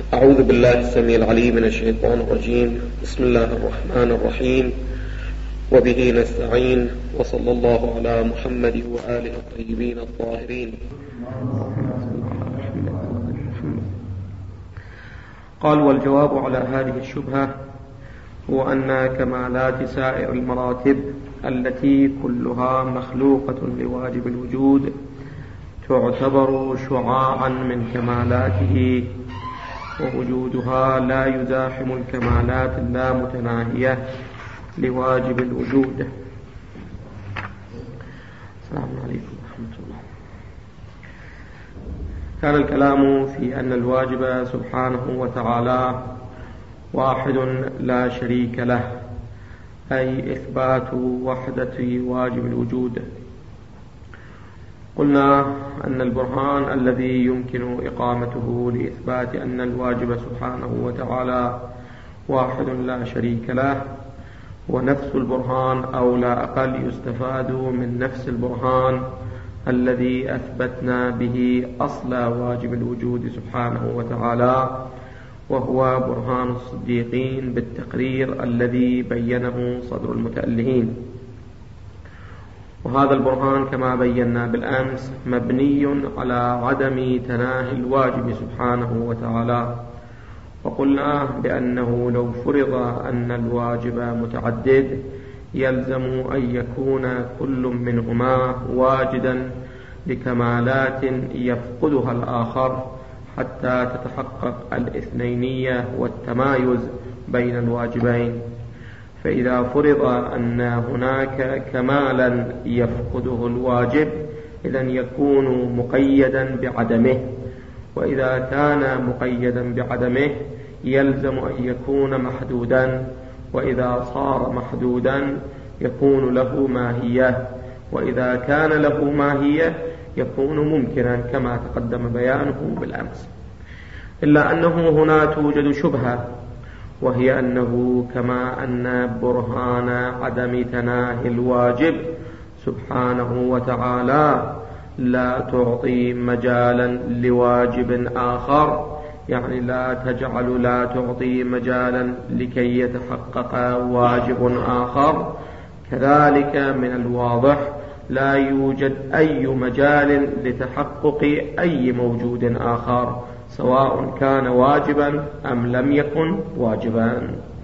أعوذ بالله السميع العليم من الشيطان الرجيم. بسم الله الرحمن الرحيم، وبه نستعين، وصلى الله على محمد وآله الطيبين الطاهرين. قال: والجواب على هذه الشبهة هو أن كمالات سائر المراتب التي كلها مخلوقة لواجب الوجود تعتبر شعاعا من كمالاته، ووجودها لا يزاحم الكمالات اللامتناهية لواجب الوجود. السلام عليكم ورحمة الله. كان الكلام في أن الواجب سبحانه وتعالى واحد لا شريك له، أي إثبات وحدة واجب الوجود. قلنا أن البرهان الذي يمكن إقامته لإثبات أن الواجب سبحانه وتعالى واحد لا شريك له ونفس البرهان، أو لا أقل يستفاد من نفس البرهان الذي أثبتنا به أصل واجب الوجود سبحانه وتعالى، وهو برهان الصديقين بالتقرير الذي بينه صدر المتألهين. وهذا البرهان كما بينا بالأمس مبني على عدم تناهي الواجب سبحانه وتعالى، وقلنا بأنه لو فرض أن الواجب متعدد يلزم أن يكون كل منهما واجدا لكمالات يفقدها الآخر حتى تتحقق الاثنينية والتمايز بين الواجبين. فإذا فرض أن هناك كمالا يفقده الواجب إذن يكون مقيدا بعدمه، وإذا كان مقيدا بعدمه يلزم أن يكون محدودا، وإذا صار محدودا يكون له ماهية، وإذا كان له ماهية يكون ممكنا كما تقدم بيانه بالأمس. إلا أنه هنا توجد شبهة، وهي أنه كما أن برهان عدم تناهي الواجب سبحانه وتعالى لا تعطي مجالا لواجب آخر، يعني لا تعطي مجالا لكي يتحقق واجب آخر، كذلك من الواضح لا يوجد أي مجال لتحقق أي موجود آخر سواء كان واجبا أم لم يكن واجبا.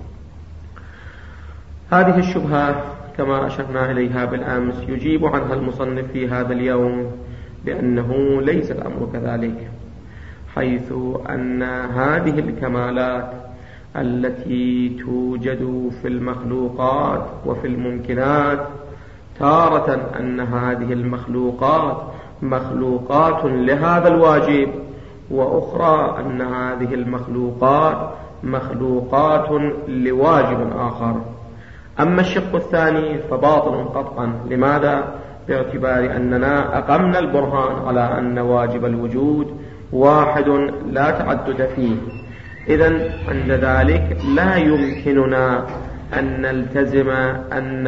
هذه الشبهة كما أشرنا إليها بالأمس يجيب عنها المصنف في هذا اليوم بأنه ليس الأمر كذلك، حيث أن هذه الكمالات التي توجد في المخلوقات وفي الممكنات تارة أن هذه المخلوقات مخلوقات لهذا الواجب، وأخرى أن هذه المخلوقات مخلوقات لواجب آخر. أما الشق الثاني فباطل قطعا. لماذا؟ باعتبار أننا أقمنا البرهان على أن واجب الوجود واحد لا تعدد فيه. إذن عند ذلك لا يمكننا أن نلتزم أن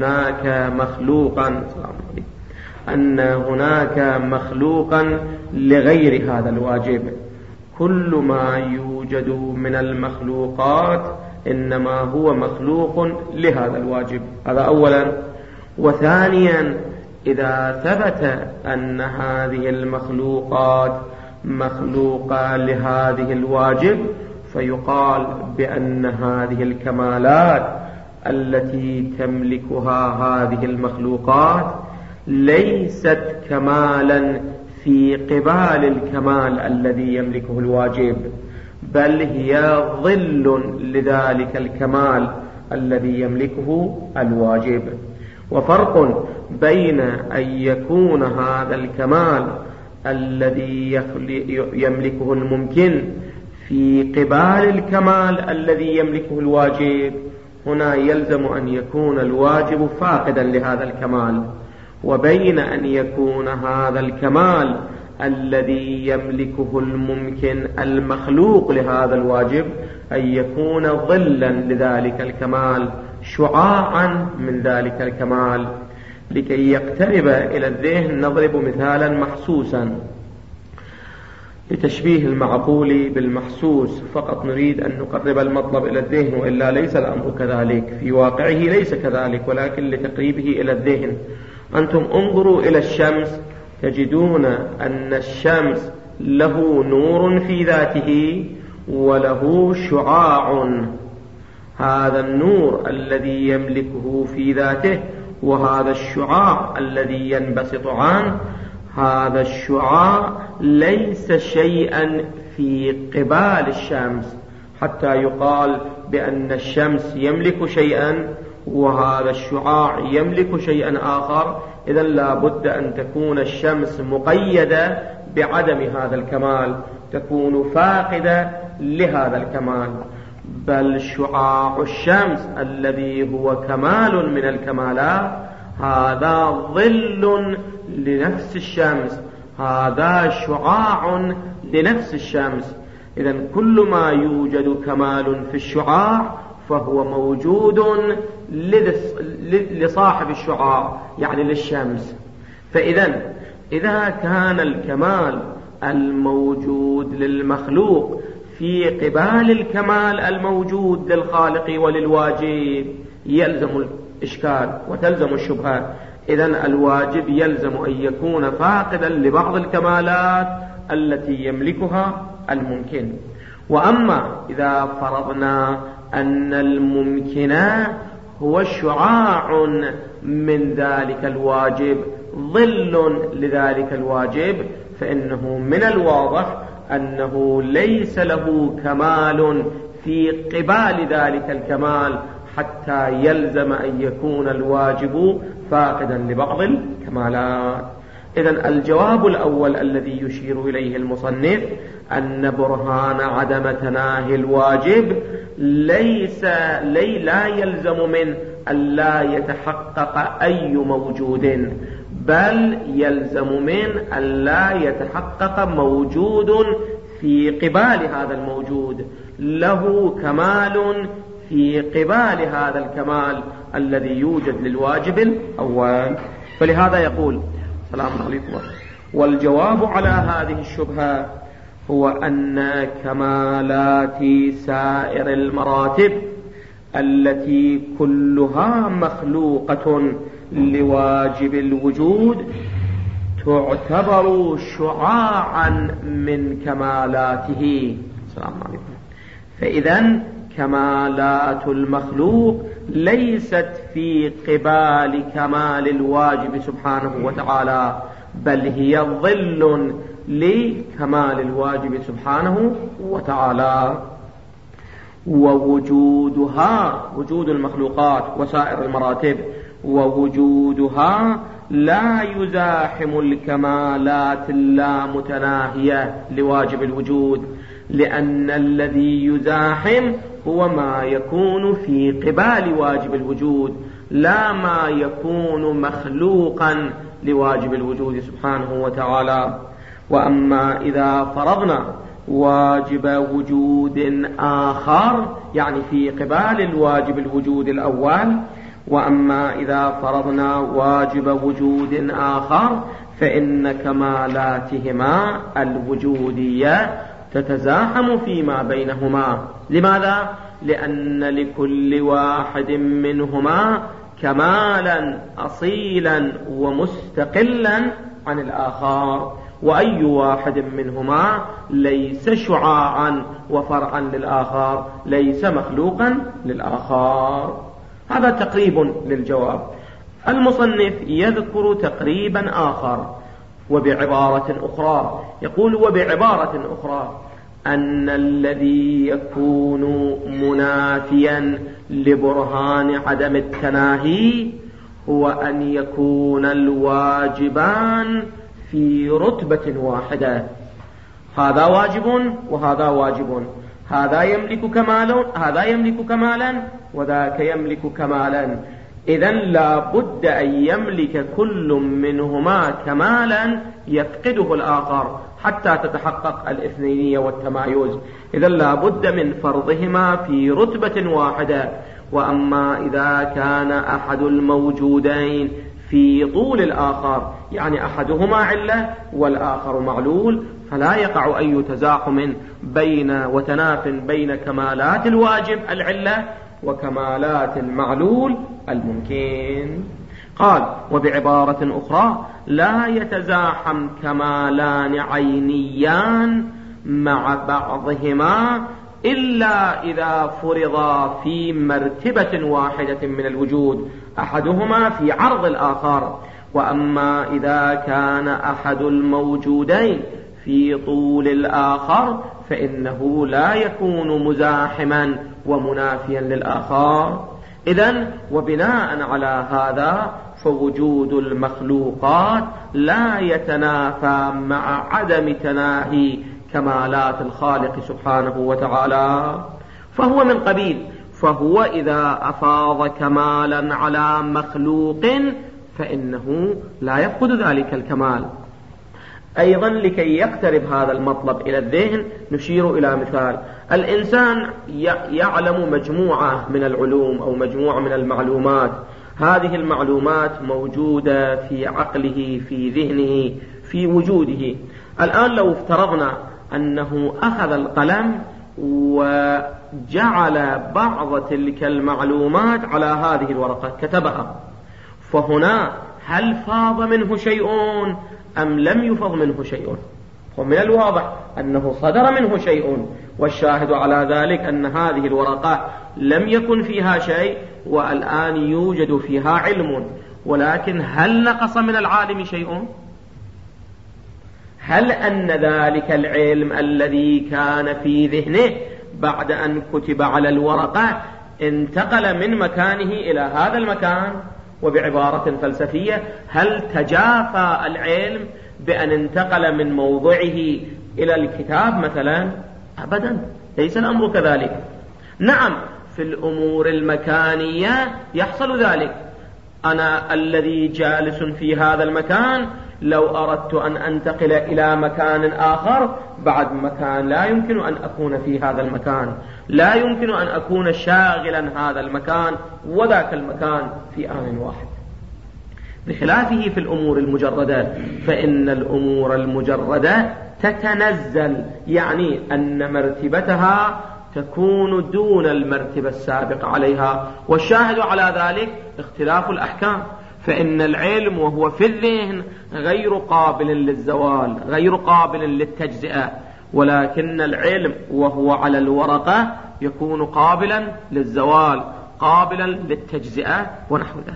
هناك مخلوقا لغير هذا الواجب. كل ما يوجد من المخلوقات إنما هو مخلوق لهذا الواجب، هذا أولا. وثانيا، إذا ثبت أن هذه المخلوقات مخلوقة لهذه الواجب فيقال بأن هذه الكمالات التي تملكها هذه المخلوقات ليست كمالا في قبال الكمال الذي يملكه الواجب، بل هي ظل لذلك الكمال الذي يملكه الواجب. وفرق بين أن يكون هذا الكمال الذي يملكه الممكن في قبال الكمال الذي يملكه الواجب، هنا يلزم أن يكون الواجب فاقدا لهذا الكمال، وبين أن يكون هذا الكمال الذي يملكه الممكن المخلوق لهذا الواجب أن يكون ظلا لذلك الكمال، شعاعا من ذلك الكمال. لكي يقترب إلى الذهن نضرب مثالا محسوسا. لتشبيه المعقول بالمحسوس فقط نريد أن نقرب المطلب إلى الذهن، وإلا ليس الأمر كذلك، في واقعه ليس كذلك، ولكن لتقريبه إلى الذهن. أنتم انظروا إلى الشمس تجدون أن الشمس له نور في ذاته وله شعاع. هذا النور الذي يملكه في ذاته وهذا الشعاع الذي ينبسط عنه، هذا الشعاع ليس شيئا في قبال الشمس حتى يقال بأن الشمس يملك شيئا وهذا الشعاع يملك شيئا آخر. إذن لا بد أن تكون الشمس مقيدة بعدم هذا الكمال، تكون فاقدة لهذا الكمال. بل شعاع الشمس الذي هو كمال من الكمالات هذا ظل لنفس الشمس، هذا شعاع لنفس الشمس. إذن كل ما يوجد كمال في الشعاع فهو موجود لصاحب الشعاع، يعني للشمس. إذا كان الكمال الموجود للمخلوق في قبال الكمال الموجود للخالق وللواجب يلزم الإشكال وتلزم الشبهات. إذن الواجب يلزم أن يكون فاقدا لبعض الكمالات التي يملكها الممكن. وأما إذا فرضنا أن الممكن هو شعاع من ذلك الواجب، ظل لذلك الواجب، فإنه من الواضح أنه ليس له كمال في قبال ذلك الكمال حتى يلزم أن يكون الواجب فاقدا لبعض الكمالات. إذن الجواب الأول الذي يشير إليه المصنف أن برهان عدم تناهي الواجب لا يلزم من أن لا يتحقق أي موجود، بل يلزم من أن لا يتحقق موجود في قبال هذا الموجود له كمال في قبال هذا الكمال الذي يوجد للواجب الأول. فلهذا يقول السلام عليكم. والجواب على هذه الشبهة هو أن كمالات سائر المراتب التي كلها مخلوقة لواجب الوجود تعتبر شعاعا من كمالاته. السلام عليكم. فإذن كمالات المخلوق ليست في قبال كمال الواجب سبحانه وتعالى، بل هي ظل لكمال الواجب سبحانه وتعالى. ووجودها، وجود المخلوقات وسائر المراتب، ووجودها لا يزاحم الكمالات اللامتناهية لواجب الوجود، لأن الذي يزاحم هو ما يكون في قبال واجب الوجود لا ما يكون مخلوقا لواجب الوجود سبحانه وتعالى. وأما إذا فرضنا واجب وجود آخر، يعني في قبال الواجب الوجود الأول، وأما إذا فرضنا واجب وجود آخر فإن كمالاتهما الوجودية تتزاحم فيما بينهما. لماذا؟ لأن لكل واحد منهما كمالا أصيلا ومستقلا عن الآخر، وأي واحد منهما ليس شعاعا وفرعا للآخر، ليس مخلوقا للآخر. هذا تقريب للجواب. المصنف يذكر تقريبا آخر وبعبارة أخرى، يقول وبعبارة أخرى أن الذي يكون منافيا لبرهان عدم التناهي هو أن يكون الواجبان في رتبة واحدة، هذا واجب وهذا واجب، هذا يملك كمالا وذاك يملك كمالا. إذن لا بد أن يملك كل منهما كمالا يفقده الآخر حتى تتحقق الاثنينية والتمايز. إذن لا بد من فرضهما في رتبة واحدة. وأما إذا كان أحد الموجودين في طول الآخر، يعني أحدهما علة والآخر معلول، فلا يقع أي تزاحم وتناف بين كمالات الواجب العلة وكمالات المعلول الممكن. قال: وبعبارة أخرى: لا يتزاحم كمالان عينيان مع بعضهما إلا إذا فرضا في مرتبة واحدة من الوجود، أحدهما في عرض الآخر. وأما إذا كان أحد الموجودين في طول الآخر فإنه لا يكون مزاحما ومنافيا للآخر. إذن وبناء على هذا فوجود المخلوقات لا يتنافى مع عدم تناهي كمالات الخالق سبحانه وتعالى، فهو إذا أفاض كمالا على مخلوق فإنه لا يفقد ذلك الكمال. أيضا لكي يقترب هذا المطلب إلى الذهن نشير إلى مثال: الإنسان يعلم مجموعة من العلوم أو مجموعة من المعلومات، هذه المعلومات موجودة في عقله، في ذهنه، في وجوده. الآن لو افترضنا أنه أخذ القلم وجعل بعض تلك المعلومات على هذه الورقة كتبها، فهنا هل فاض منه شيء أم لم يفض منه شيء؟ ومن الواضح أنه صدر منه شيء، والشاهد على ذلك أن هذه الورقة لم يكن فيها شيء والآن يوجد فيها علم. ولكن هل نقص من العالم شيء؟ هل أن ذلك العلم الذي كان في ذهنه بعد أن كتب على الورقة انتقل من مكانه إلى هذا المكان؟ وبعبارة فلسفية: هل تجافى العلم بأن انتقل من موضعه إلى الكتاب مثلا؟ أبدا، ليس الأمر كذلك. نعم، في الأمور المكانية يحصل ذلك. أنا الذي جالس في هذا المكان لو أردت أن أنتقل إلى مكان آخر بعد مكان لا يمكن أن أكون في هذا المكان، لا يمكن أن أكون شاغلا هذا المكان وذاك المكان في آن واحد. بخلافه في الأمور المجردة، فإن الأمور المجردة تتنزل، يعني أن مرتبتها تكون دون المرتبة السابقة عليها. والشاهد على ذلك اختلاف الأحكام، فإن العلم وهو في الذهن غير قابل للزوال، غير قابل للتجزئة، ولكن العلم وهو على الورقة يكون قابلا للزوال، قابلا للتجزئة ونحو ذلك.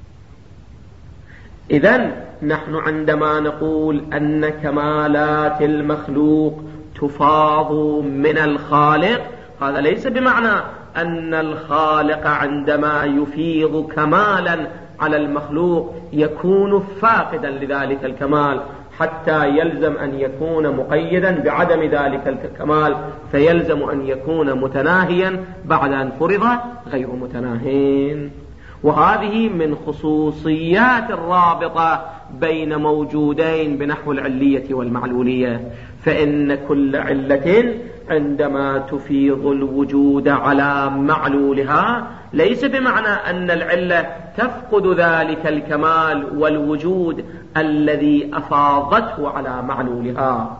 إذن نحن عندما نقول أن كمالات المخلوق تفاض من الخالق، هذا ليس بمعنى أن الخالق عندما يفيض كمالا على المخلوق يكون فاقدا لذلك الكمال حتى يلزم أن يكون مقيدا بعدم ذلك الكمال، فيلزم أن يكون متناهيا بعد أن فرض غير متناهين. وهذه من خصوصيات الرابطة بين موجودين بنحو العلية والمعلولية، فإن كل علة عندما تفيض الوجود على معلولها ليس بمعنى أن العلة تفقد ذلك الكمال والوجود الذي أفاضته على معلولها.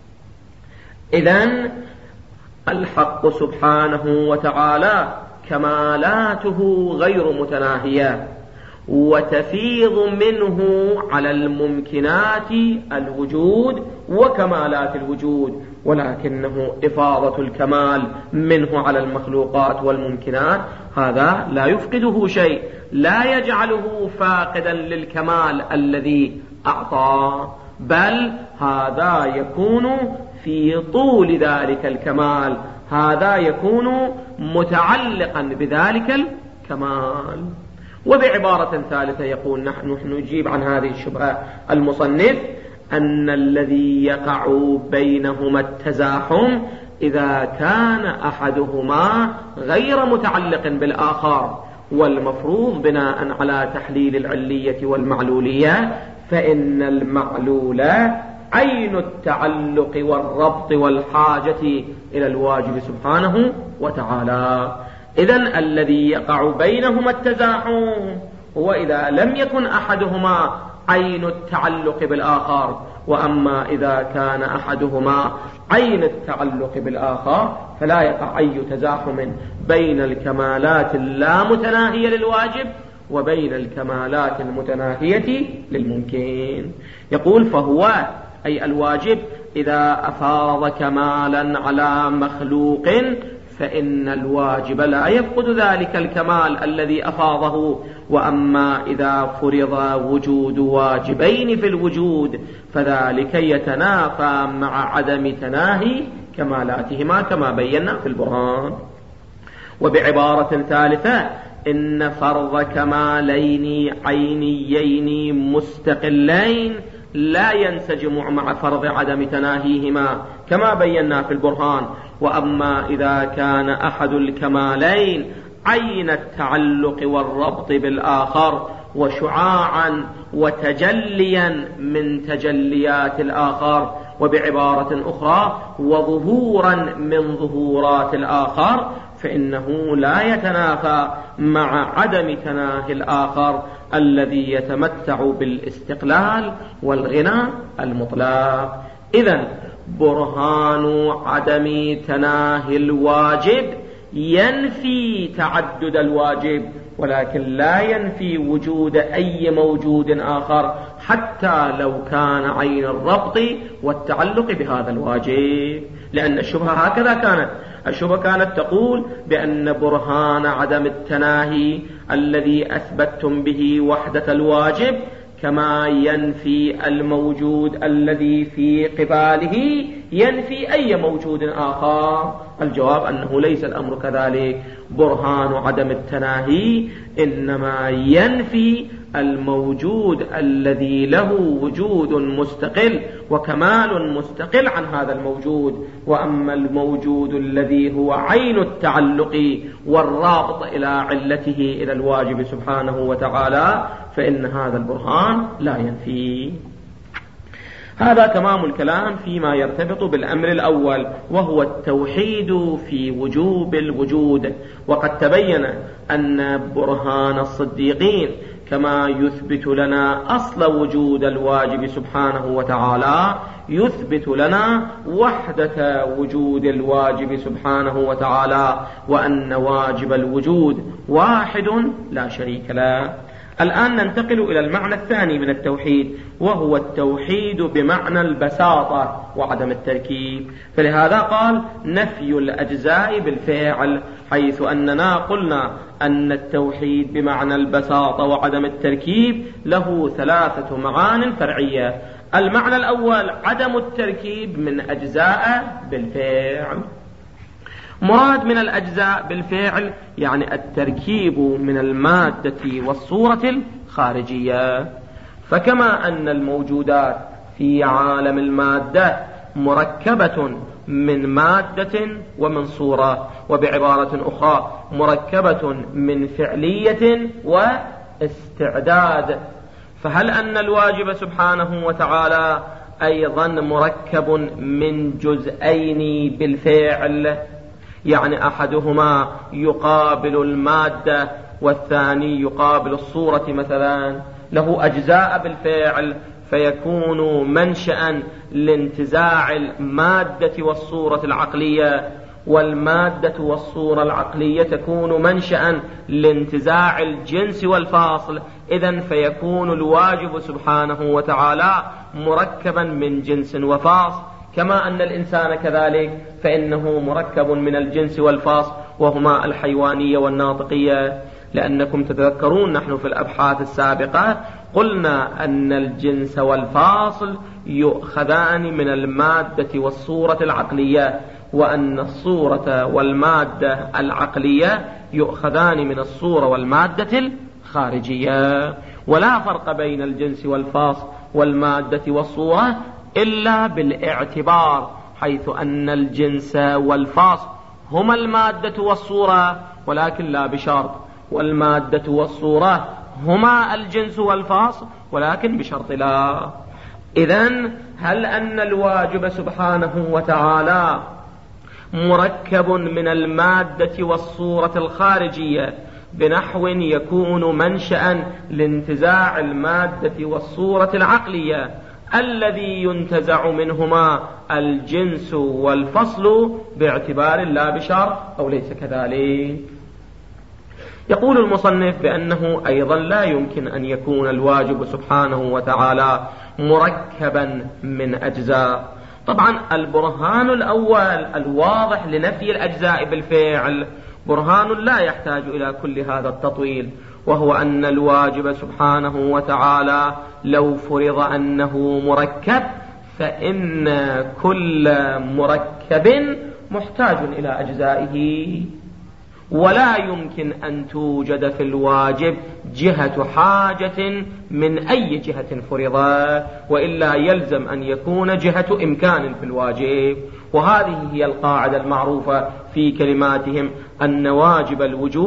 إذن الحق سبحانه وتعالى كمالاته غير متناهية، وتفيض منه على الممكنات الوجود وكمالات الوجود، ولكنه إفاضة الكمال منه على المخلوقات والممكنات هذا لا يفقده شيء، لا يجعله فاقدا للكمال الذي أعطاه، بل هذا يكون في طول ذلك الكمال، هذا يكون متعلقا بذلك الكمال. وبعبارة ثالثة يقول نحن نجيب عن هذه الشبهة المصنف أن الذي يقع بينهما التزاحم إذا كان أحدهما غير متعلق بالآخر، والمفروض بناء على تحليل العلية والمعلولية فإن المعلول عين التعلق والربط والحاجة إلى الواجب سبحانه وتعالى. إذن الذي يقع بينهما التزاحم هو إذا لم يكن أحدهما عين التعلق بالآخر وأما إذا كان أحدهما عين التعلق بالآخر فلا يقع أي تزاحم بين الكمالات اللامتناهية للواجب وبين الكمالات المتناهية للممكن. يقول فهو أي الواجب إذا أفاض كمالا على مخلوق فإن الواجب لا يفقد ذلك الكمال الذي أفاضه. وأما إذا فرض وجود واجبين في الوجود فذلك يتنافى مع عدم تناهي كمالاتهما كما بينا في البرهان. وبعبارة ثالثة إن فرض كمالين عينيين مستقلين لا ينسجم مع فرض عدم تناهيهما كما بينا في البرهان. وأما إذا كان أحد الكمالين عين التعلق والربط بالآخر وشعاعا وتجليا من تجليات الآخر، وبعبارة أخرى وظهورا من ظهورات الآخر، فإنه لا يتنافى مع عدم تناهي الآخر الذي يتمتع بالاستقلال والغنى المطلق. إذن برهان عدم تناهي الواجب ينفي تعدد الواجب، ولكن لا ينفي وجود أي موجود آخر حتى لو كان عين الربط والتعلق بهذا الواجب. لأن الشبهة هكذا كانت، الشبهة كانت تقول بأن برهان عدم التناهي الذي أثبتتم به وحدة الواجب كما ينفي الموجود الذي في قباله ينفي أي موجود آخر. الجواب أنه ليس الأمر كذلك. برهان عدم التناهي إنما ينفي الموجود الذي له وجود مستقل وكمال مستقل عن هذا الموجود. وأما الموجود الذي هو عين التعلق والرابط إلى علته إلى الواجب سبحانه وتعالى فإن هذا البرهان لا ينفي. هذا تمام الكلام فيما يرتبط بالأمر الأول وهو التوحيد في وجوب الوجود. وقد تبين أن برهان الصديقين كما يثبت لنا أصل وجود الواجب سبحانه وتعالى يثبت لنا وحدة وجود الواجب سبحانه وتعالى، وأن واجب الوجود واحد لا شريك له. الآن ننتقل إلى المعنى الثاني من التوحيد وهو التوحيد بمعنى البساطة وعدم التركيب. فلهذا قال نفي الأجزاء بالفعل، حيث أننا قلنا أن التوحيد بمعنى البساطة وعدم التركيب له ثلاثة معان فرعية. المعنى الأول عدم التركيب من أجزاء بالفعل. مراد من الأجزاء بالفعل يعني التركيب من المادة والصورة الخارجية. فكما أن الموجودات في عالم المادة مركبة من مادة ومن صورة، وبعبارة أخرى مركبة من فعلية واستعداد، فهل أن الواجب سبحانه وتعالى أيضا مركب من جزئين بالفعل؟ يعني أحدهما يقابل المادة والثاني يقابل الصورة مثلا، له أجزاء بالفعل فيكون منشأ لانتزاع المادة والصورة العقلية، والمادة والصورة العقلية تكون منشأ لانتزاع الجنس والفاصل. إذن فيكون الواجب سبحانه وتعالى مركبا من جنس وفاصل، كما أن الإنسان كذلك فإنه مركب من الجنس والفاصل وهما الحيوانية والناطقية. لأنكم تتذكرون نحن في الأبحاث السابقة قلنا أن الجنس والفاصل يؤخذان من المادة والصورة العقلية، وأن الصورة والمادة العقلية يؤخذان من الصورة والمادة الخارجية. ولا فرق بين الجنس والفاصل والمادة والصورة إلا بالاعتبار، حيث أن الجنس والفاصل هما المادة والصورة ولكن لا بشرط، والمادة والصورة هما الجنس والفاصل ولكن بشرط لا. إذن هل أن الواجب سبحانه وتعالى مركب من المادة والصورة الخارجية بنحو يكون منشأ لانتزاع المادة والصورة العقلية، الذي ينتزع منهما الجنس والفصل باعتبار لا بشرط أو ليس كذلك. يقول المصنف بأنه أيضا لا يمكن أن يكون الواجب سبحانه وتعالى مركبا من أجزاء. طبعا البرهان الأول الواضح لنفي الأجزاء بالفعل برهان لا يحتاج إلى كل هذا التطويل، وهو أن الواجب سبحانه وتعالى لو فرض أنه مركب فإن كل مركب محتاج إلى أجزائه، ولا يمكن أن توجد في الواجب جهة حاجة من أي جهة فرضت، وإلا يلزم أن يكون جهة إمكان في الواجب. وهذه هي القاعدة المعروفة في كلماتهم أن واجب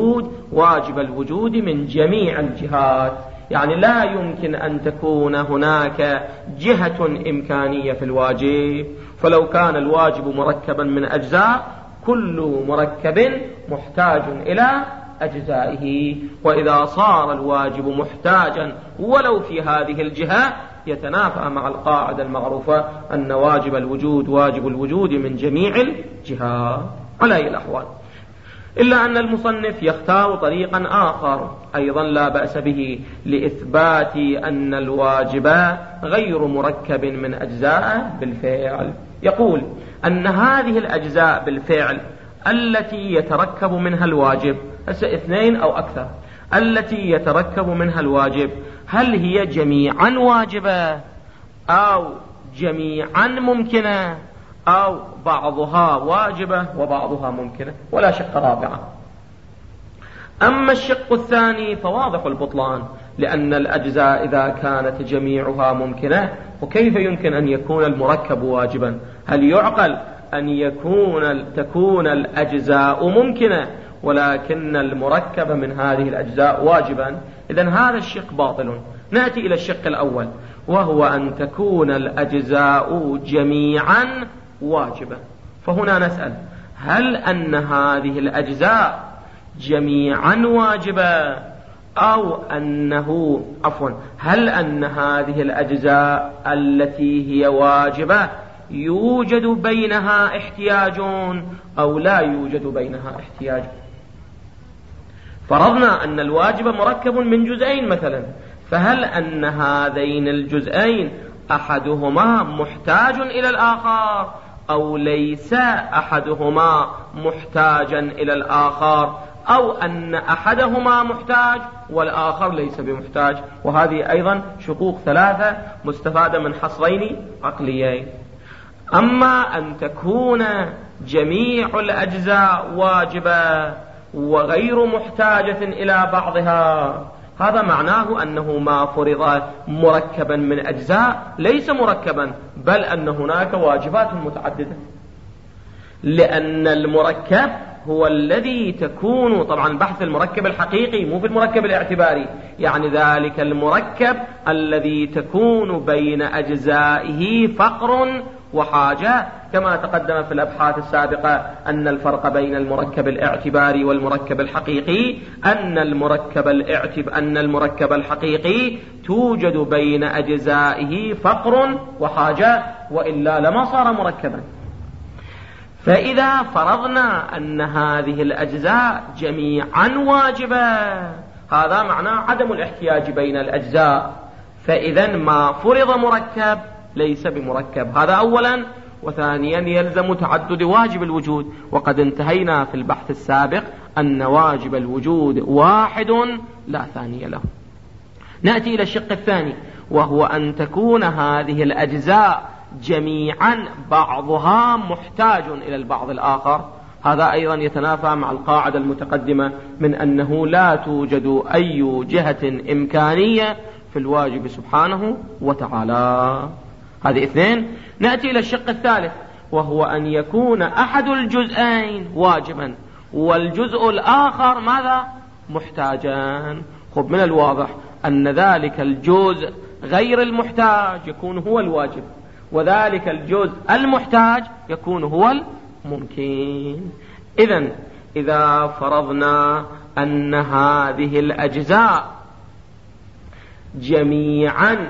الوجود من جميع الجهات، يعني لا يمكن أن تكون هناك جهة إمكانية في الواجب. فلو كان الواجب مركبا من أجزاء كل مركب محتاج إلى أجزائه، وإذا صار الواجب محتاجا ولو في هذه الجهة يتنافى مع القاعدة المعروفة أن واجب الوجود من جميع الجهات على أي الأحوال. إلا أن المصنف يختار طريقا آخر أيضا لا بأس به لإثبات أن الواجب غير مركب من أجزاء بالفعل. يقول أن هذه الأجزاء بالفعل التي يتركب منها الواجب، اثنين أو أكثر، التي يتركب منها الواجب هل هي جميعا واجبة أو جميعا ممكنة أو بعضها واجبة وبعضها ممكنة، ولا شق رابعة. أما الشق الثاني فواضح البطلان، لأن الأجزاء إذا كانت جميعها ممكنة وكيف يمكن أن يكون المركب واجبا؟ هل يعقل أن تكون الأجزاء ممكنة ولكن المركب من هذه الأجزاء واجبا؟ إذن هذا الشق باطل. نأتي إلى الشق الأول، وهو أن تكون الأجزاء جميعا واجبة. فهنا نسأل هل أن هذه الأجزاء جميعا واجبة هل أن هذه الأجزاء التي هي واجبة يوجد بينها احتياج أو لا يوجد بينها احتياج؟ فرضنا أن الواجب مركب من جزئين مثلا، فهل أن هذين الجزئين أحدهما محتاج إلى الآخر أو ليس أحدهما محتاجا إلى الآخر، أو أن أحدهما محتاج والآخر ليس بمحتاج؟ وهذه أيضا شقوق ثلاثة مستفادة من حصرين عقليين. أما أن تكون جميع الأجزاء واجبة وغير محتاجة إلى بعضها، هذا معناه أنه ما فرض مركبا من أجزاء ليس مركبا، بل أن هناك واجبات متعددة، لأن المركب هو الذي تكون، طبعا بحث المركب الحقيقي مو في المركب الاعتباري، يعني ذلك المركب الذي تكون بين أجزائه فقر وحاجة، كما تقدم في الأبحاث السابقة أن الفرق بين المركب الاعتباري والمركب الحقيقي أن المركب الحقيقي توجد بين أجزائه فقر وحاجة، وإلا لما صار مركبا. فإذا فرضنا أن هذه الأجزاء جميعا واجبة، هذا معناه عدم الاحتياج بين الأجزاء، فإذا ما فرض مركب ليس بمركب. هذا أولا. وثانيا يلزم تعدد واجب الوجود، وقد انتهينا في البحث السابق أن واجب الوجود واحد لا ثاني له. نأتي إلى الشق الثاني، وهو أن تكون هذه الأجزاء جميعا بعضها محتاج إلى البعض الآخر. هذا أيضا يتنافى مع القاعدة المتقدمة من أنه لا توجد أي جهة إمكانية في الواجب سبحانه وتعالى. هذه اثنين. نأتي إلى الشق الثالث، وهو أن يكون أحد الجزئين واجبا والجزء الآخر ماذا؟ محتاجا. خب من الواضح أن ذلك الجزء غير المحتاج يكون هو الواجب، وذلك الجزء المحتاج يكون هو الممكن. إذن إذا فرضنا أن هذه الأجزاء جميعا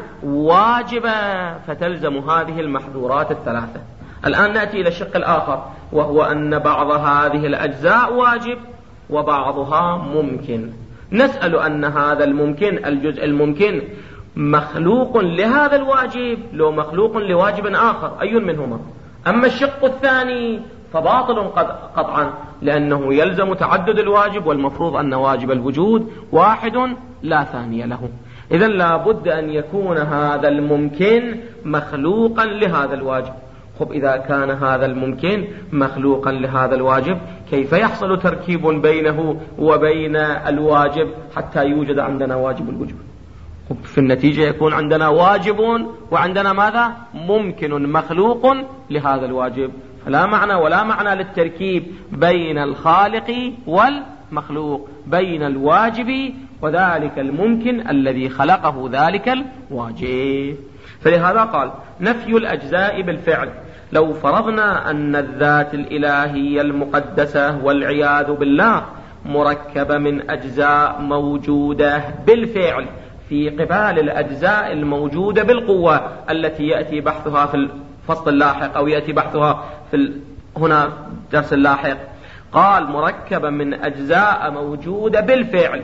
واجبة فتلزم هذه المحظورات الثلاثة. الآن نأتي إلى الشق الآخر، وهو أن بعض هذه الأجزاء واجب وبعضها ممكن. نسأل أن هذا الممكن، الجزء الممكن، مخلوق لهذا الواجب لو مخلوق لواجب آخر، أي منهما؟ أما الشق الثاني فباطل قطعا، لأنه يلزم تعدد الواجب، والمفروض أن واجب الوجود واحد لا ثاني له. إذن لا بد أن يكون هذا الممكن مخلوقا لهذا الواجب. خب إذا كان هذا الممكن مخلوقا لهذا الواجب، كيف يحصل تركيب بينه وبين الواجب حتى يوجد عندنا واجب الوجود؟ خب في النتيجة يكون عندنا واجب وعندنا ماذا؟ ممكن مخلوق لهذا الواجب. فلا معنى ولا معنى للتركيب بين الخالق والمخلوق، بين الواجب وذلك الممكن الذي خلقه ذلك الواجب. فلهذا قال نفي الأجزاء بالفعل. لو فرضنا أن الذات الإلهية المقدسة والعياذ بالله مركبة من أجزاء موجودة بالفعل في قبال الأجزاء الموجودة بالقوة التي يأتي بحثها في الفصل اللاحق، أو يأتي بحثها هنا درس اللاحق، قال مركبة من أجزاء موجودة بالفعل،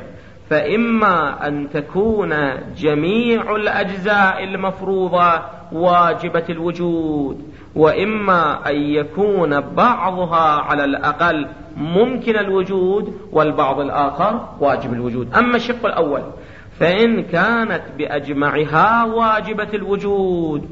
فإما أن تكون جميع الأجزاء المفروضة واجبة الوجود، وإما أن يكون بعضها على الأقل ممكن الوجود والبعض الآخر واجب الوجود. أما الشق الأول فإن كانت بأجمعها واجبة الوجود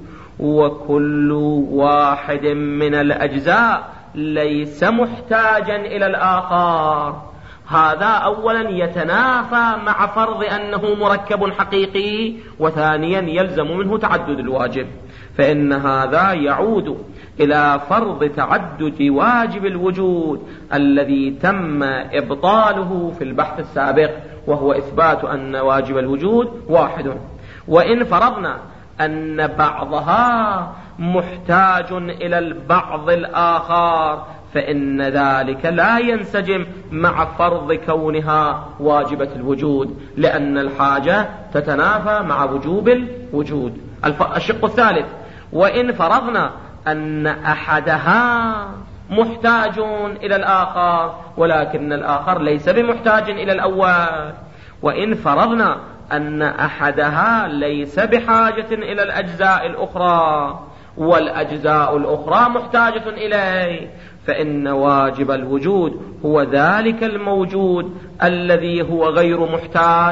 وكل واحد من الأجزاء ليس محتاجا إلى الآخر، هذا أولا يتنافى مع فرض أنه مركب حقيقي، وثانيا يلزم منه تعدد الواجب، فإن هذا يعود إلى فرض تعدد واجب الوجود الذي تم إبطاله في البحث السابق، وهو إثبات أن واجب الوجود واحد. وإن فرضنا أن بعضها محتاج إلى البعض الآخر فإن ذلك لا ينسجم مع فرض كونها واجبة الوجود، لأن الحاجة تتنافى مع وجوب الوجود. الشق الثالث، وإن فرضنا أن أحدها محتاج إلى الآخر ولكن الآخر ليس بمحتاج إلى الأول، وإن فرضنا أن أحدها ليس بحاجة إلى الأجزاء الأخرى والأجزاء الأخرى محتاجة إليه، فإن واجب الوجود هو ذلك الموجود الذي هو غير محتاج،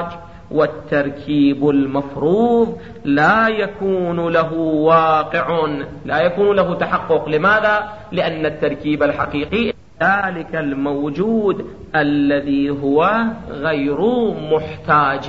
والتركيب المفروض لا يكون له واقع، لا يكون له تحقق. لماذا؟ لأن التركيب الحقيقي ذلك الموجود الذي هو غير محتاج.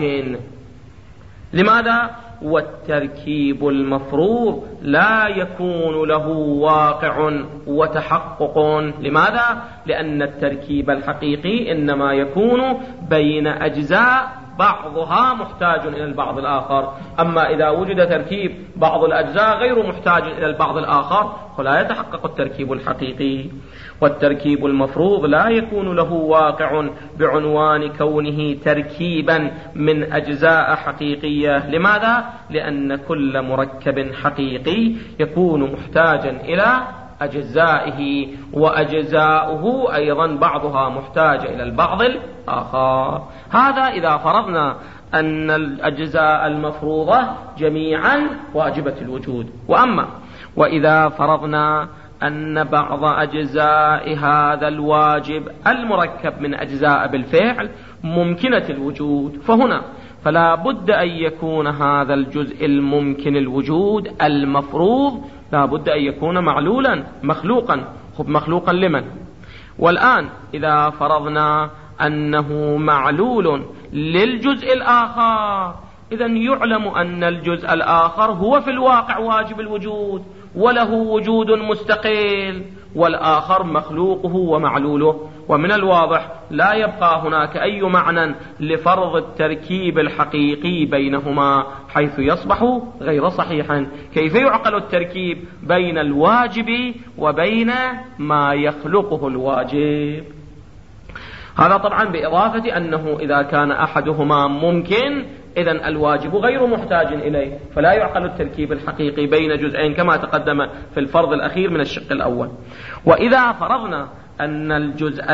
لماذا؟ والتركيب المفروض لا يكون له واقع وتحقق. لماذا؟ لأن التركيب الحقيقي إنما يكون بين أجزاء بعضها محتاج إلى البعض الآخر. أما إذا وجد تركيب بعض الأجزاء غير محتاج إلى البعض الآخر فلا يتحقق التركيب الحقيقي. والتركيب المفروض لا يكون له واقع بعنوان كونه تركيبا من أجزاء حقيقية. لماذا؟ لأن كل مركب حقيقي يكون محتاجا إلى أجزائه، وأجزاؤه أيضا بعضها محتاج إلى البعض الآخر. هذا إذا فرضنا أن الأجزاء المفروضة جميعا واجبة الوجود. وإذا فرضنا أن بعض أجزاء هذا الواجب المركب من أجزاء بالفعل ممكنة الوجود، فهنا فلا بد أن يكون هذا الجزء الممكن الوجود المفروض لا بد أن يكون معلولا مخلوقا. خب مخلوقا لمن؟ والآن إذا فرضنا أنه معلول للجزء الآخر، إذن يعلم أن الجزء الآخر هو في الواقع واجب الوجود وله وجود مستقل، والآخر مخلوقه ومعلوله. ومن الواضح لا يبقى هناك أي معنى لفرض التركيب الحقيقي بينهما حيث يصبح غير صحيحا. كيف يعقل التركيب بين الواجب وبين ما يخلقه الواجب؟ هذا طبعا بإضافة أنه إذا كان أحدهما ممكن إذن الواجب غير محتاج إليه، فلا يعقل التركيب الحقيقي بين جزئين كما تقدم في الفرض الأخير من الشق الأول. وإذا فرضنا أن الجزء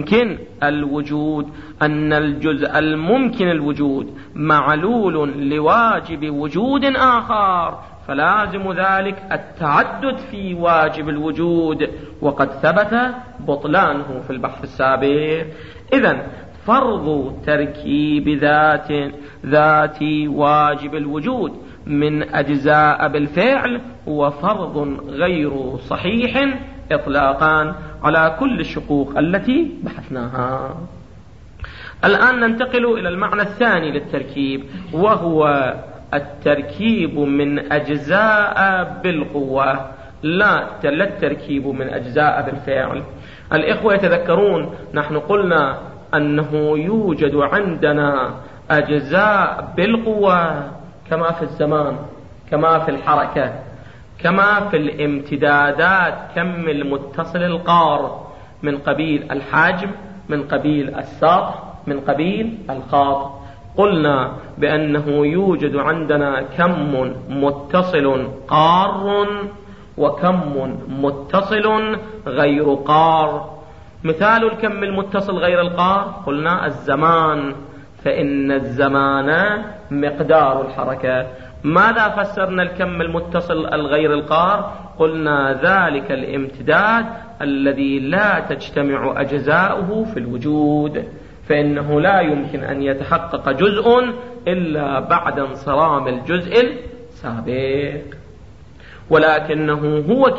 الممكن الوجود معلول لواجب وجود آخر، فلازم ذلك التعدد في واجب الوجود، وقد ثبت بطلانه في البحث السابق. إذن فرض تركيب ذات واجب الوجود من أجزاء بالفعل هو فرض غير صحيح إطلاقا على كل الشقوق التي بحثناها. الآن ننتقل إلى المعنى الثاني للتركيب، وهو التركيب من أجزاء بالقوة، لا التركيب من أجزاء بالفعل. الإخوة يتذكرون نحن قلنا أنه يوجد عندنا أجزاء بالقوة كما في الزمان، كما في الحركة، كما في الامتدادات، كم المتصل القار من قبيل الحجم، من قبيل السطح، من قبيل الخط. قلنا بأنه يوجد عندنا كم متصل قار وكم متصل غير قار. مثال الكم المتصل غير القار قلنا الزمان، فإن الزمان مقدار الحركة. ماذا فسرنا الكم المتصل الغير القار؟ قلنا ذلك الامتداد الذي لا تجتمع أجزاؤه في الوجود، فإنه لا يمكن أن يتحقق جزء إلا بعد انصرام الجزء السابق، ولكنه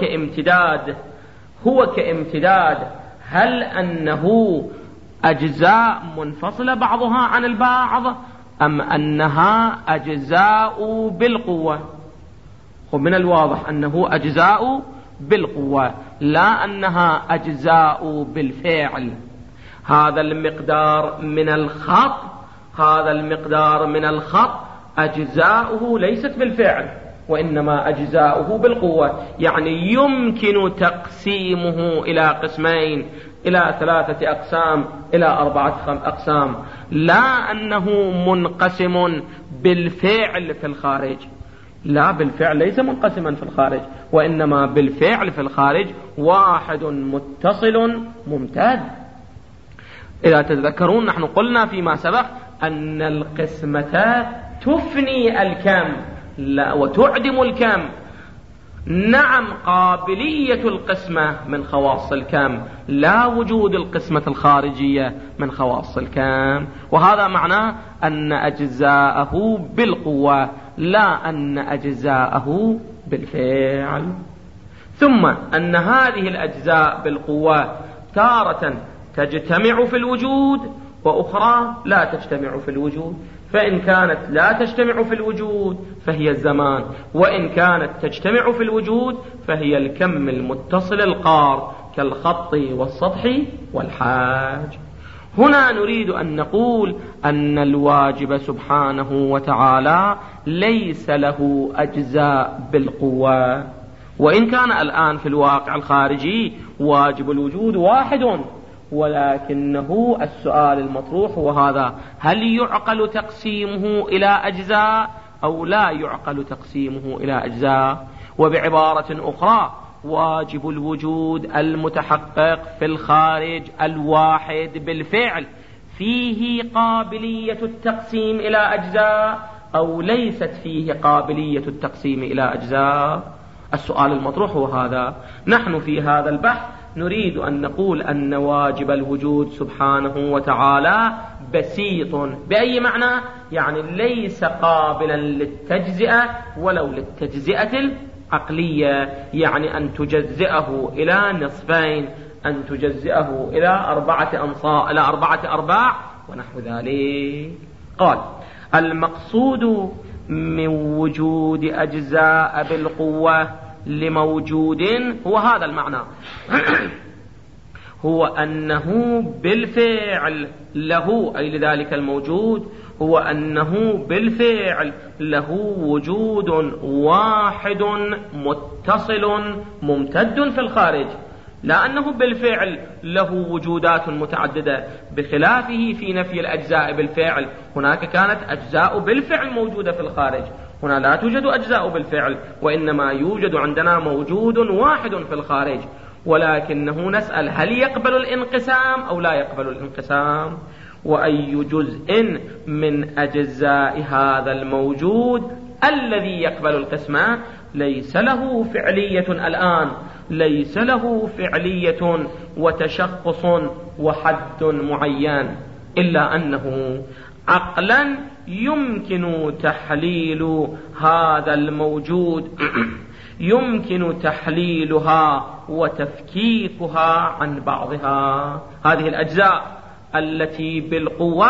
هو كامتداد. هل أنه أجزاء منفصلة بعضها عن البعض أم أنها أجزاء بالقوة؟ ومن الواضح أنه أجزاء بالقوة، لا أنها أجزاء بالفعل. هذا المقدار من الخط أجزاؤه ليست بالفعل، وإنما أجزاؤه بالقوة، يعني يمكن تقسيمه إلى قسمين، إلى 3 أقسام، إلى 4 أقسام، لا أنه منقسم بالفعل في الخارج. لا، بالفعل ليس منقسما في الخارج، وإنما بالفعل في الخارج واحد متصل ممتد. إذا تتذكرون نحن قلنا فيما سبق أن القسمة تفني الكم وتعدم الكم. نعم، قابلية القسمة من خواص الكم، لا وجود القسمة الخارجية من خواص الكم، وهذا معناه أن أجزاءه بالقوة لا أن أجزاءه بالفعل. ثم أن هذه الأجزاء بالقوة تارة تجتمع في الوجود وأخرى لا تجتمع في الوجود، فإن كانت لا تجتمع في الوجود فهي الزمان، وإن كانت تجتمع في الوجود فهي الكم المتصل القار كالخط والسطح والحاج. هنا نريد أن نقول أن الواجب سبحانه وتعالى ليس له أجزاء بالقوة، وإن كان الآن في الواقع الخارجي واجب الوجود واحد، ولكنه السؤال المطروح هو هذا: هل يعقل تقسيمه إلى أجزاء أو لا يعقل تقسيمه إلى أجزاء؟ وبعبارة أخرى، واجب الوجود المتحقق في الخارج الواحد بالفعل فيه قابلية التقسيم إلى أجزاء أو ليست فيه قابلية التقسيم إلى أجزاء؟ السؤال المطروح هو هذا. نحن في هذا البحث نريد أن نقول أن واجب الوجود سبحانه وتعالى بسيط. بأي معنى؟ يعني ليس قابلا للتجزئة ولو للتجزئة العقلية، يعني أن تجزئه إلى نصفين، أن تجزئه إلى 4 أرباع ونحو ذلك. قال: المقصود من وجود أجزاء بالقوة لموجود هو هذا المعنى، هو أنه بالفعل له، أي لذلك الموجود، هو أنه بالفعل له وجود واحد متصل ممتد في الخارج، لا أنه بالفعل له وجودات متعددة، بخلافه في نفي الأجزاء بالفعل. هناك كانت أجزاء بالفعل موجودة في الخارج، هنا لا توجد أجزاء بالفعل، وإنما يوجد عندنا موجود واحد في الخارج، ولكنه نسأل هل يقبل الانقسام أو لا يقبل الانقسام، وأي جزء من أجزاء هذا الموجود الذي يقبل القسمة ليس له فعلية الآن، ليس له فعلية وتشخص وحد معين، إلا أنه عقلا يمكن تحليل هذا الموجود يمكن تحليلها وتفكيكها عن بعضها. هذه الأجزاء التي بالقوة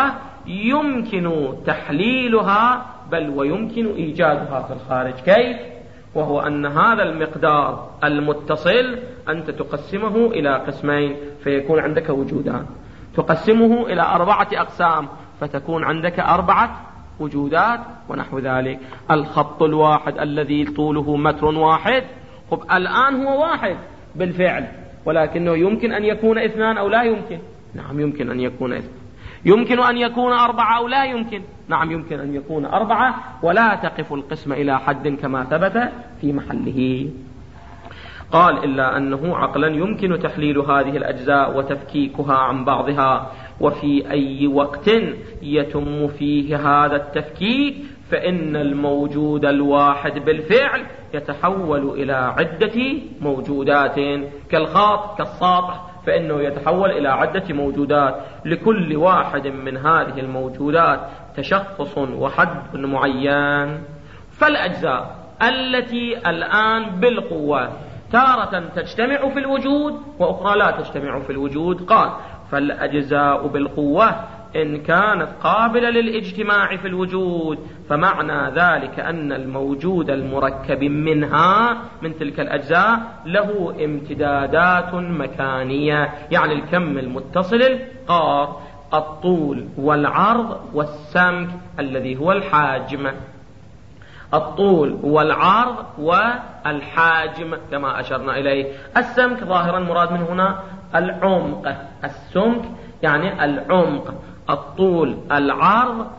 يمكن تحليلها بل ويمكن إيجادها في الخارج. كيف؟ وهو أن هذا المقدار المتصل أنت تقسمه إلى قسمين فيكون عندك وجودان، تقسمه إلى 4 أقسام فتكون عندك 4 وجودات ونحو ذلك. الخط الواحد الذي طوله متر واحد، خب الآن هو واحد بالفعل، ولكنه يمكن أن يكون 2 أو لا يمكن؟ نعم يمكن أن يكون 2. يمكن أن يكون 4 أو لا يمكن؟ نعم يمكن أن يكون 4، ولا تقف القسمة إلى حد كما ثبت في محله. قال إلا أنه عقلا يمكن تحليل هذه الأجزاء وتفكيكها عن بعضها، وفي أي وقت يتم فيه هذا التفكيك فإن الموجود الواحد بالفعل يتحول إلى عدة موجودات، كالخاط كالساطح، فإنه يتحول إلى عدة موجودات، لكل واحد من هذه الموجودات تشخص وحد معين. فالأجزاء التي الآن بالقوة تارة تجتمع في الوجود وأخرى لا تجتمع في الوجود، قال فالأجزاء بالقوة إن كانت قابلة للاجتماع في الوجود فمعنى ذلك أن الموجود المركب منها من تلك الأجزاء له امتدادات مكانية، يعني الكم المتصل القار، الطول والعرض والسمك الذي هو الحاجم، الطول والعرض والحاجم كما أشرنا إليه. السمك ظاهرا مراد من هنا العمق، السمك يعني العمق، الطول العرض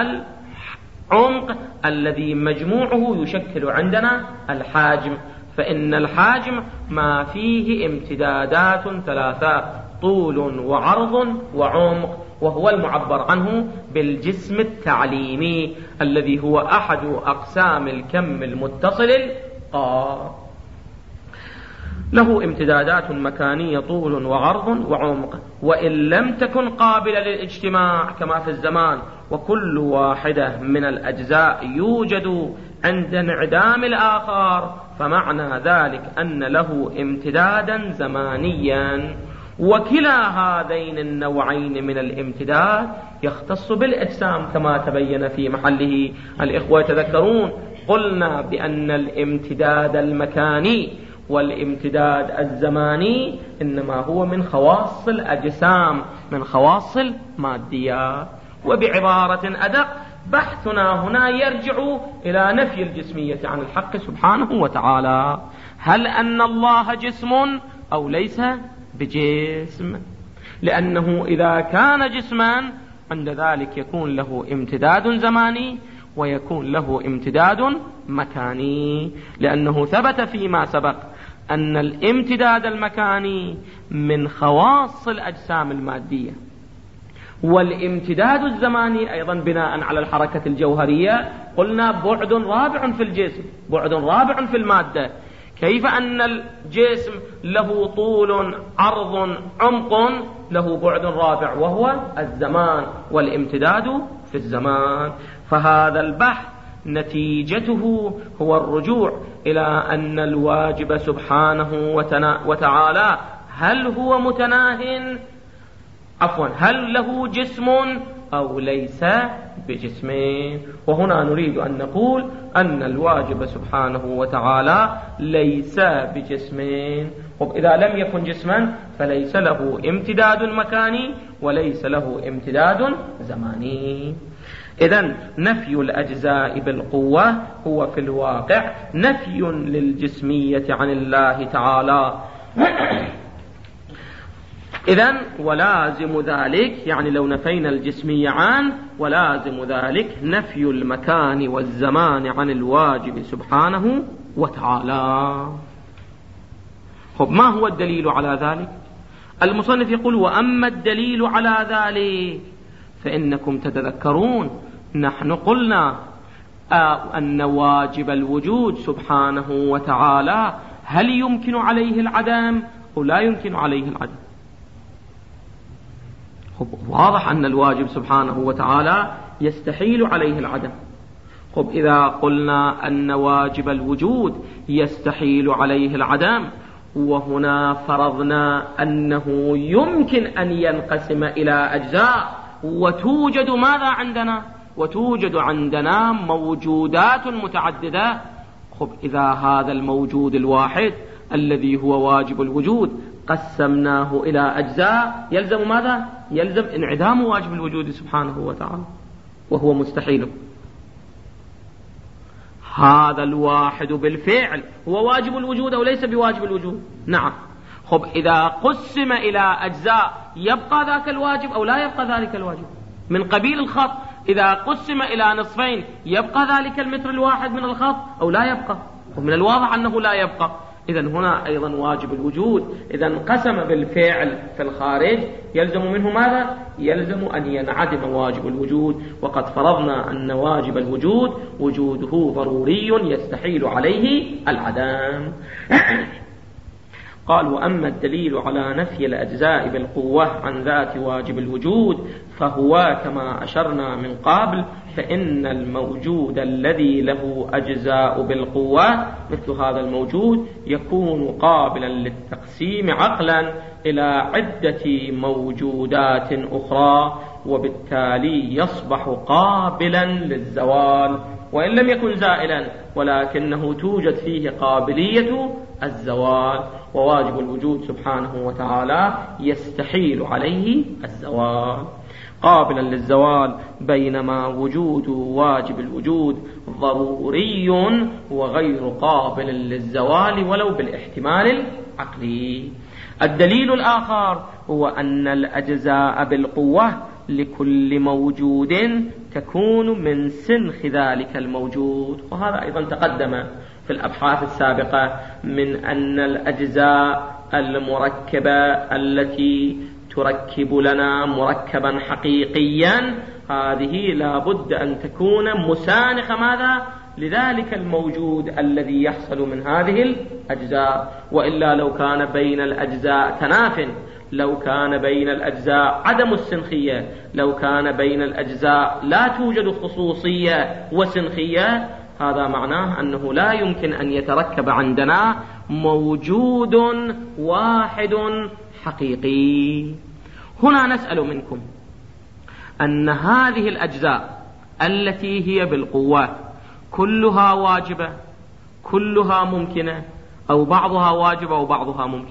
العمق الذي مجموعه يشكل عندنا الحاجم. فإن الحاجم ما فيه امتدادات 3، طول وعرض وعمق، وهو المعبر عنه بالجسم التعليمي الذي هو أحد أقسام الكم المتصل القار، له امتدادات مكانية طول وعرض وعمق، وإن لم تكن قابلة للاجتماع كما في الزمان، وكل واحدة من الأجزاء يوجد عند انعدام الآخر، فمعنى ذلك أن له امتدادا زمانيا. وكلا هذين النوعين من الامتداد يختص بالأجسام كما تبين في محله. الإخوة يتذكرون قلنا بأن الامتداد المكاني والامتداد الزماني إنما هو من خواص الأجسام، من خواص الماديات. وبعبارة أدق بحثنا هنا يرجع إلى نفي الجسمية عن الحق سبحانه وتعالى. هل أن الله جسم أو ليس بجسم؟ لأنه إذا كان جسما عند ذلك يكون له امتداد زماني ويكون له امتداد مكاني، لأنه ثبت فيما سبق أن الامتداد المكاني من خواص الأجسام المادية، والامتداد الزماني أيضا بناء على الحركة الجوهرية قلنا بعد رابع في الجسم، بعد رابع في المادة. كيف أن الجسم له طول عرض عمق له بعد رابع وهو الزمان، والامتداد في الزمان؟ فهذا البحث نتيجته هو الرجوع إلى أن الواجب سبحانه وتعالى هل هو متناه، هل له جسم أو ليس بجسم. وهنا نريد أن نقول أن الواجب سبحانه وتعالى ليس بجسم، وإذا لم يكن جسما فليس له امتداد مكاني وليس له امتداد زماني. إذن نفي الأجزاء بالقوة هو في الواقع نفي للجسمية عن الله تعالى، إذن ولازم ذلك، يعني لو نفينا الجسمية عنه، ولازم ذلك نفي المكان والزمان عن الواجب سبحانه وتعالى. خب ما هو الدليل على ذلك؟ المصنف يقول: وأما الدليل على ذلك فإنكم تتذكرون نحن قلنا أن واجب الوجود سبحانه وتعالى هل يمكن عليه العدم أو لا يمكن عليه العدم؟ واضح أن الواجب سبحانه وتعالى يستحيل عليه العدم. خب إذا قلنا أن واجب الوجود يستحيل عليه العدم، وهنا فرضنا أنه يمكن أن ينقسم إلى أجزاء، وتوجد ماذا عندنا؟ وتوجد عندنا موجودات متعددة. خب إذا هذا الموجود الواحد الذي هو واجب الوجود قسمناه إلى أجزاء، يلزم ماذا؟ يلزم انعدام واجب الوجود سبحانه وتعالى، وهو مستحيل. هذا الواحد بالفعل هو واجب الوجود أو ليس بواجب الوجود؟ نعم. خب إذا قسم إلى أجزاء يبقى ذاك الواجب أو لا يبقى ذلك الواجب؟ من قبيل الخط، إذا قسم إلى نصفين يبقى ذلك المتر الواحد من الخط أو لا يبقى؟ ومن الواضح أنه لا يبقى. إذن هنا أيضا واجب الوجود إذا انقسم بالفعل في الخارج، يلزم منه ماذا؟ يلزم أن ينعدم واجب الوجود، وقد فرضنا أن واجب الوجود وجوده ضروري يستحيل عليه العدم. قال: وأما الدليل على نفي الأجزاء بالقوة عن ذات واجب الوجود فهو كما أشرنا من قبل، فإن الموجود الذي له أجزاء بالقوة مثل هذا الموجود يكون قابلا للتقسيم عقلا إلى عدة موجودات أخرى، وبالتالي يصبح قابلا للزوال، وإن لم يكن زائلا ولكنه توجد فيه قابلية الزوال، وواجب الوجود سبحانه وتعالى يستحيل عليه الزوال. قابلا للزوال، بينما وجود واجب الوجود ضروري وغير قابل للزوال ولو بالاحتمال العقلي. الدليل الآخر هو أن الأجزاء بالقوة لكل موجود تكون من سنخ ذلك الموجود، وهذا أيضا تقدم في الأبحاث السابقة، من أن الأجزاء المركبة التي تركب لنا مركبا حقيقيا هذه لا بد أن تكون مسانخة ماذا؟ لذلك الموجود الذي يحصل من هذه الأجزاء، وإلا لو كان بين الأجزاء تناف، لو كان بين الأجزاء عدم السنخية، لو كان بين الأجزاء لا توجد خصوصية وسنخية، هذا معناه أنه لا يمكن أن يتركب عندنا موجود واحد حقيقي. هنا نسأل منكم أن هذه الأجزاء التي هي بالقوة كلها واجبة، كلها ممكنة، أو بعضها واجبة وبعضها ممكن؟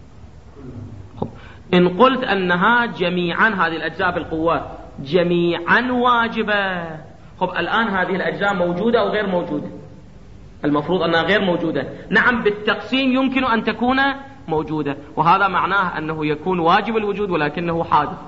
إن قلت أنها جميعا هذه الأجزاء بالقوة جميعا واجبة، خب الآن هذه الأجزاء موجودة أو غير موجودة؟ المفروض أنها غير موجودة. نعم، بالتقسيم يمكن أن تكون موجودة، وهذا معناه أنه يكون واجب الوجود ولكنه حادث،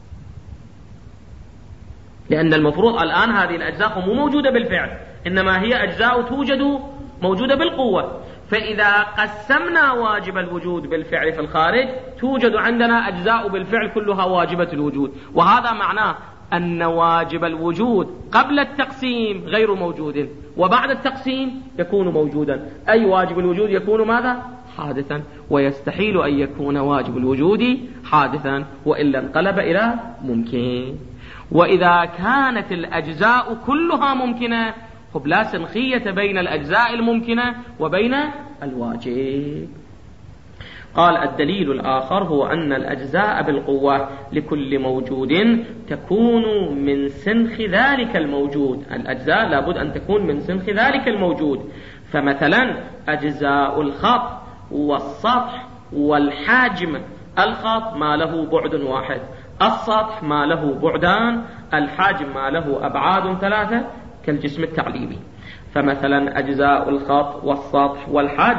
لأن المفروض الآن هذه الأجزاء مو موجودة بالفعل، إنما هي أجزاء توجد موجودة بالقوة. فإذا قسمنا واجب الوجود بالفعل في الخارج توجد عندنا أجزاء بالفعل كلها واجبة الوجود، وهذا معناه أن واجب الوجود قبل التقسيم غير موجود، وبعد التقسيم يكون موجودا، أي واجب الوجود يكون ماذا؟ حادثا، ويستحيل أن يكون واجب الوجود حادثا، وإلا انقلب إلى ممكن. وإذا كانت الأجزاء كلها ممكنة خب لا سنخية بين الأجزاء الممكنة وبين الواجب. قال: الدليل الآخر هو أن الأجزاء بالقوة لكل موجود تكون من سنخ ذلك الموجود، الأجزاء لابد أن تكون من سنخ ذلك الموجود. فمثلا أجزاء الخط والسطح والحجم، الخط ما له بعد واحد، السطح ما له بعدان، الحجم ما له أبعاد ثلاثة كالجسم التعليمي. فمثلا أجزاء الخط والسطح والحجم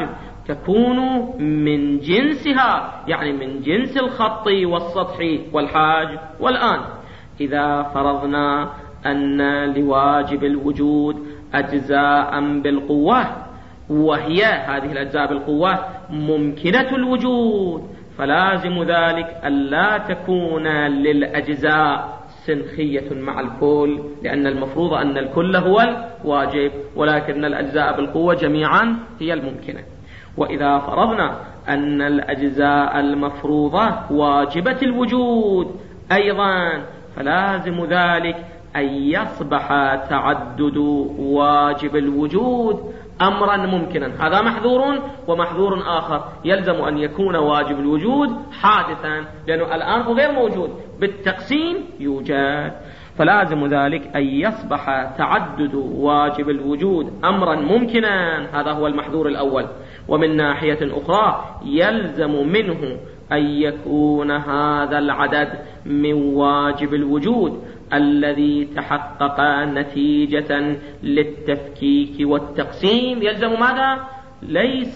تكون من جنسها، يعني من جنس الخط والسطح والحاج. والآن إذا فرضنا أن لواجب الوجود أجزاء بالقوة، وهي هذه الأجزاء بالقوة ممكنة الوجود، فلازم ذلك ألا تكون للأجزاء سنخية مع الكل، لأن المفروض أن الكل هو الواجب، ولكن الأجزاء بالقوة جميعا هي الممكنة. وإذا فرضنا أن الأجزاء المفروضة واجبة الوجود أيضا، فلازم ذلك أن يصبح تعدد واجب الوجود أمرا ممكنا. هذا محذور، ومحذور آخر يلزم أن يكون واجب الوجود حادثا، لأنه الآن هو غير موجود، بالتقسيم يوجد، فلازم ذلك أن يصبح تعدد واجب الوجود أمرا ممكنا. هذا هو المحذور الأول. ومن ناحية أخرى يلزم منه أن يكون هذا العدد من واجب الوجود الذي تحقق نتيجة للتفكيك والتقسيم. يلزم ماذا؟ ليس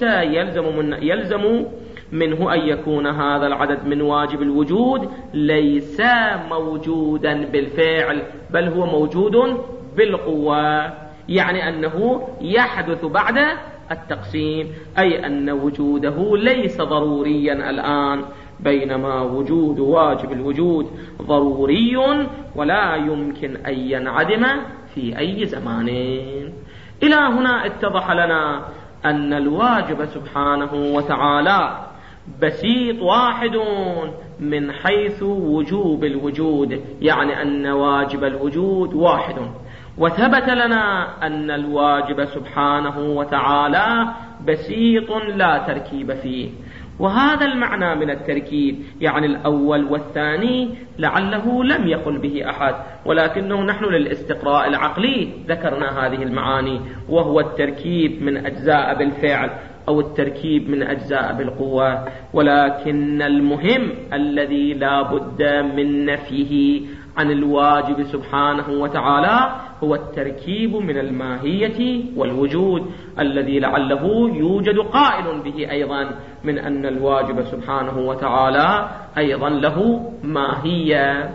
يلزم منه أن يكون هذا العدد من واجب الوجود ليس موجودا بالفعل، بل هو موجود بالقوة، يعني أنه يحدث بعد التقسيم، أي أن وجوده ليس ضروريا الآن، بينما وجود واجب الوجود ضروري ولا يمكن أن ينعدم في أي زمان. إلى هنا اتضح لنا أن الواجب سبحانه وتعالى بسيط واحد من حيث وجوب الوجود، يعني أن واجب الوجود واحد. وثبت لنا أن الواجب سبحانه وتعالى بسيط لا تركيب فيه. وهذا المعنى من التركيب، يعني الأول والثاني، لعله لم يقل به أحد، ولكنه نحن للاستقراء العقلي ذكرنا هذه المعاني، وهو التركيب من أجزاء بالفعل أو التركيب من أجزاء بالقوة. ولكن المهم الذي لا بد من نفيه عن الواجب سبحانه وتعالى هو التركيب من الماهية والوجود، الذي لعله يوجد قائل به أيضا من أن الواجب سبحانه وتعالى أيضا له ماهية.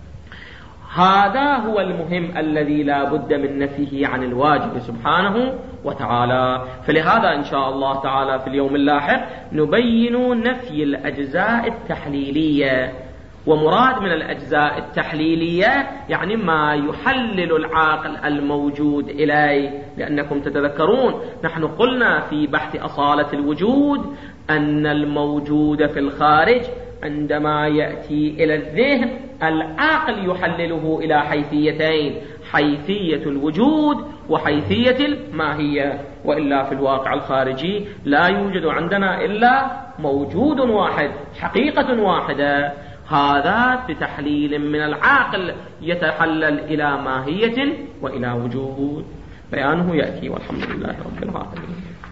هذا هو المهم الذي لا بد من نفيه عن الواجب سبحانه وتعالى. فلهذا إن شاء الله تعالى في اليوم اللاحق نبين نفي الأجزاء التحليلية. ومراد من الأجزاء التحليلية يعني ما يحلل العاقل الموجود إليه، لأنكم تتذكرون نحن قلنا في بحث أصالة الوجود أن الموجود في الخارج عندما يأتي إلى الذهن العاقل يحلله إلى حيثيتين، حيثية الوجود وحيثية الماهية، وإلا في الواقع الخارجي لا يوجد عندنا إلا موجود واحد، حقيقة واحدة. هذا بتحليل من العاقل يتحلل إلى ماهية وإلى وجود، بيانه يأتي، والحمد لله رب العالمين.